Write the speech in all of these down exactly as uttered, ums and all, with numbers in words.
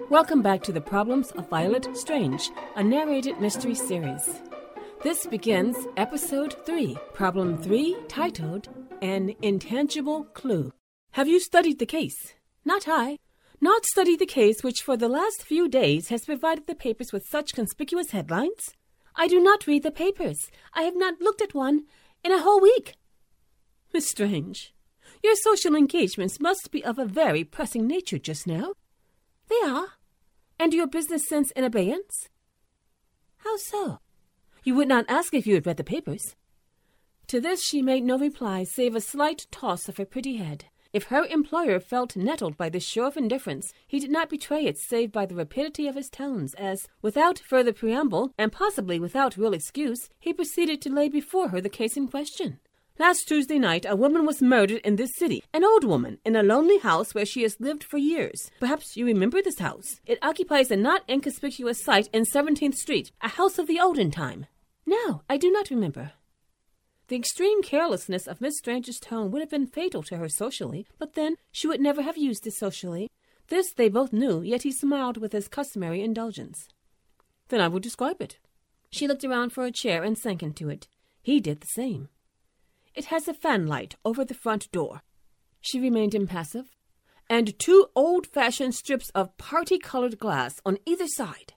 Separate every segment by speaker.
Speaker 1: Welcome back to the Problems of Violet Strange, a narrated mystery series. This begins Episode three, Problem three, titled An Intangible Clue. Have you studied the case? Not I. Not studied the case which for the last few days has provided the papers with such conspicuous headlines? I do not read the papers. I have not looked at one in a whole week. Miss Strange, your social engagements must be of a very pressing nature just now. They are. And your business sense in abeyance? How so? You would not ask if you had read the papers. To this she made no reply, save a slight toss of her pretty head. If her employer felt nettled by this show of indifference, he did not betray it save by the rapidity of his tones, as, without further preamble, and possibly without real excuse, he proceeded to lay before her the case in question. Last Tuesday night, a woman was murdered in this city, an old woman, in a lonely house where she has lived for years. Perhaps you remember this house. It occupies a not inconspicuous site in seventeenth Street, a house of the olden time. No, I do not remember. The extreme carelessness of Miss Strange's tone would have been fatal to her socially, but then she would never have used it socially. This they both knew, yet he smiled with his customary indulgence. Then I will describe it. She looked around for a chair and sank into it. He did the same. It has a fanlight over the front door. She remained impassive, and two old-fashioned strips of party-colored glass on either side.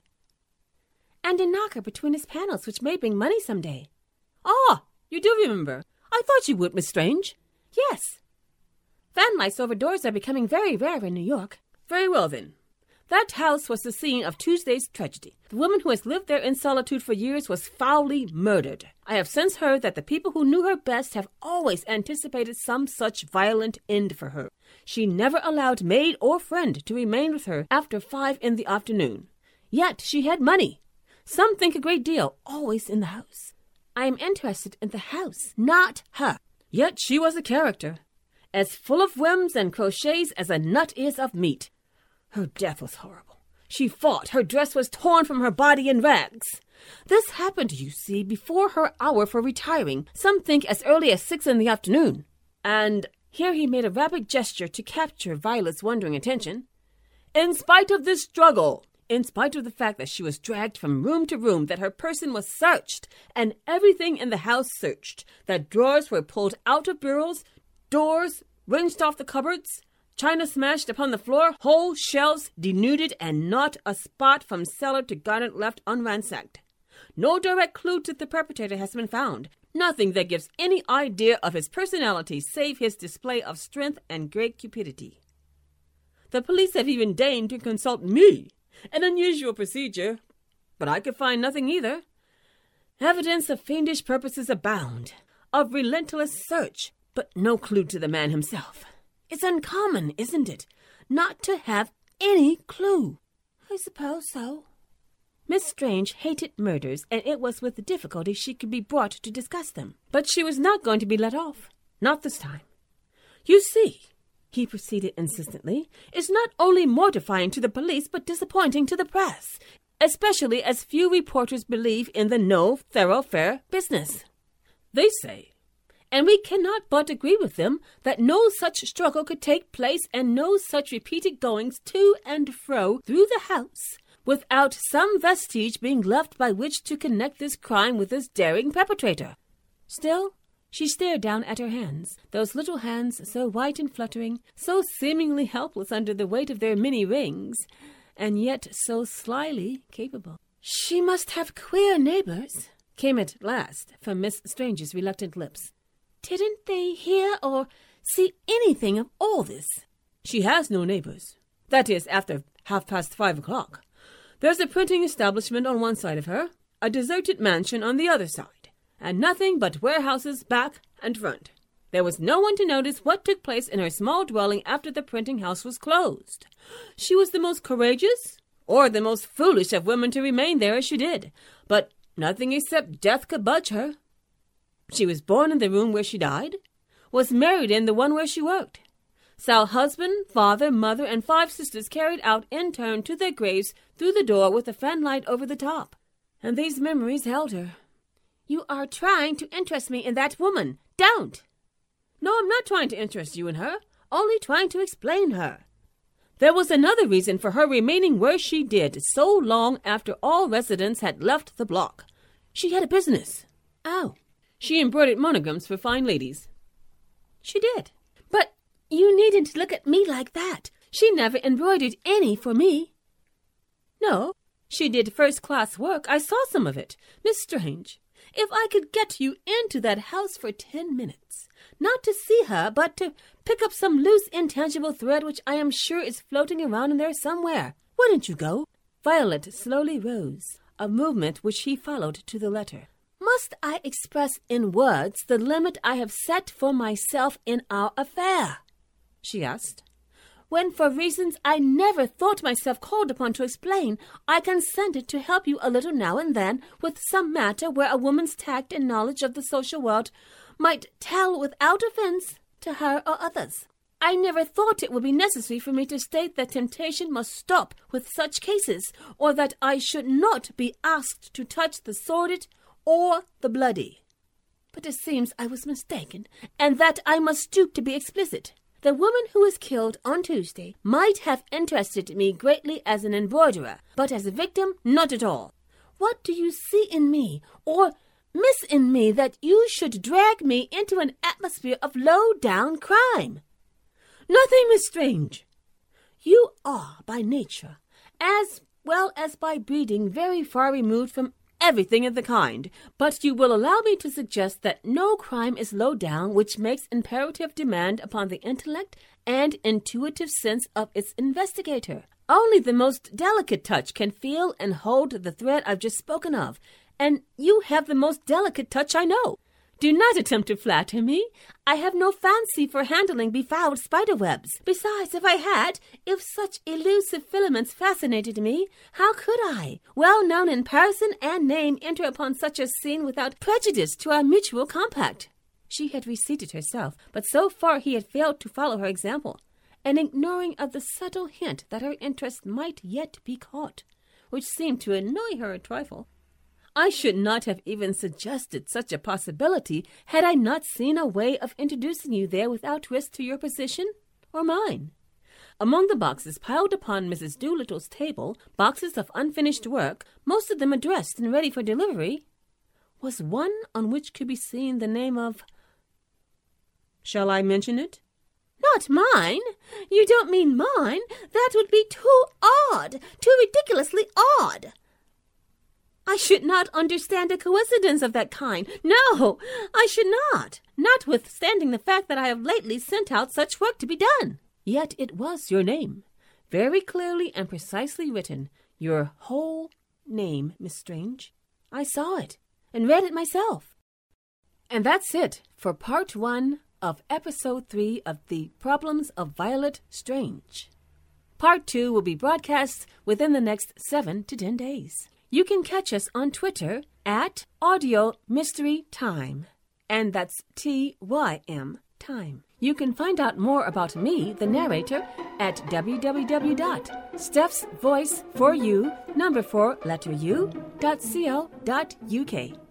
Speaker 1: And a knocker between its panels, which may bring money some day. Ah, you do remember. I thought you would, Miss Strange. Yes. Fanlights over doors are becoming very rare in New York. Very well, then. That house was the scene of Tuesday's tragedy. The woman who has lived there in solitude for years was foully murdered. I have since heard that the people who knew her best have always anticipated some such violent end for her. She never allowed maid or friend to remain with her after five in the afternoon. Yet she had money. Some think a great deal, always in the house. I am interested in the house, not her. Yet she was a character, as full of whims and crochets as a nut is of meat. Her death was horrible. She fought. Her dress was torn from her body in rags. This happened, you see, before her hour for retiring, some think as early as six in the afternoon. And here he made a rapid gesture to capture Violet's wondering attention. In spite of this struggle, in spite of the fact that she was dragged from room to room, that her person was searched, and everything in the house searched, that drawers were pulled out of bureaus, doors wrenched off the cupboards, china smashed upon the floor, whole shelves denuded, and not a spot from cellar to garret left unransacked. No direct clue to the perpetrator has been found. Nothing that gives any idea of his personality save his display of strength and great cupidity. The police have even deigned to consult me, an unusual procedure, but I could find nothing either. Evidence of fiendish purposes abound, of relentless search, but no clue to the man himself. It's uncommon, isn't it, not to have any clue? I suppose so. Miss Strange hated murders, and it was with difficulty she could be brought to discuss them. But she was not going to be let off. Not this time. You see, he proceeded insistently, it's not only mortifying to the police, but disappointing to the press, especially as few reporters believe in the no-thoroughfare business. They say, and we cannot but agree with them, that no such struggle could take place and no such repeated goings to and fro through the house without some vestige being left by which to connect this crime with this daring perpetrator. Still, she stared down at her hands, those little hands so white and fluttering, so seemingly helpless under the weight of their many rings, and yet so slyly capable. She must have queer neighbors, came at last from Miss Strange's reluctant lips. Didn't they hear or see anything of all this? She has no neighbors. That is, after half past five o'clock. There's a printing establishment on one side of her, a deserted mansion on the other side, and nothing but warehouses back and front. There was no one to notice what took place in her small dwelling after the printing house was closed. She was the most courageous or the most foolish of women to remain there as she did, but nothing except death could budge her. She was born in the room where she died, was married in the one where she worked, saw husband, father, mother, and five sisters carried out in turn to their graves through the door with a fanlight over the top. And these memories held her. You are trying to interest me in that woman. Don't! No, I'm not trying to interest you in her, only trying to explain her. There was another reason for her remaining where she did so long after all residents had left the block. She had a business. Oh, she embroidered monograms for fine ladies. She did. But you needn't look at me like that. She never embroidered any for me. No, she did first-class work. I saw some of it. Miss Strange, if I could get you into that house for ten minutes, not to see her, but to pick up some loose, intangible thread which I am sure is floating around in there somewhere, wouldn't you go? Violet slowly rose, a movement which he followed to the letter. Must I express in words the limit I have set for myself in our affair? She asked. When, for reasons I never thought myself called upon to explain, I consented to help you a little now and then with some matter where a woman's tact and knowledge of the social world might tell without offense to her or others. I never thought it would be necessary for me to state that temptation must stop with such cases, or that I should not be asked to touch the sordid or the bloody. But it seems I was mistaken, and that I must stoop to be explicit. The woman who was killed on Tuesday might have interested me greatly as an embroiderer, but as a victim, not at all. What do you see in me, or miss in me, that you should drag me into an atmosphere of low-down crime? Nothing, Miss Strange. You are, by nature, as well as by breeding, very far removed from everything of the kind, but you will allow me to suggest that no crime is low down which makes imperative demand upon the intellect and intuitive sense of its investigator. Only the most delicate touch can feel and hold the thread I've just spoken of, and you have the most delicate touch I know. Do not attempt to flatter me. I have no fancy for handling befouled spider-webs. Besides, if I had, if such elusive filaments fascinated me, how could I, well known in person and name, enter upon such a scene without prejudice to our mutual compact? She had reseated herself, but so far he had failed to follow her example, and ignoring of the subtle hint that her interest might yet be caught, which seemed to annoy her a trifle. I should not have even suggested such a possibility had I not seen a way of introducing you there without risk to your position or mine. Among the boxes piled upon Missus Doolittle's table, boxes of unfinished work, most of them addressed and ready for delivery, was one on which could be seen the name of... Shall I mention it? Not mine. You don't mean mine. That would be too odd, too ridiculously odd. I should not understand a coincidence of that kind. No, I should not, notwithstanding the fact that I have lately sent out such work to be done. Yet it was your name, very clearly and precisely written, your whole name, Miss Strange. I saw it and read it myself. And that's it for part one of episode three of The Problems of Violet Strange. Part two will be broadcast within the next seven to ten days. You can catch us on Twitter at Audio Mystery Time, and that's T Y M Time. You can find out more about me, the narrator, at w w w dot steph's voice for you, number four, letter U, dot co dot uk.